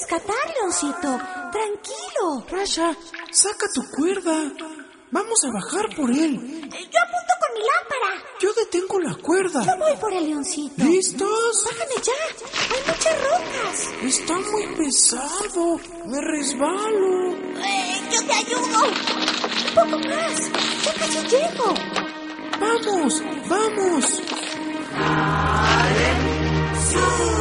rescatar, Leoncito. Tranquilo. Rasha, saca tu cuerda. Vamos a bajar por él. Yo apunto con mi lámpara. Yo detengo la cuerda. Yo voy por el Leoncito. ¿Listos? Bájame ya. Hay muchas rocas. Está muy pesado. Me resbalo. Yo te ayudo. Un poco más. Ya casi llego. ¡Vamos! ¡Vamos! ¡Sube!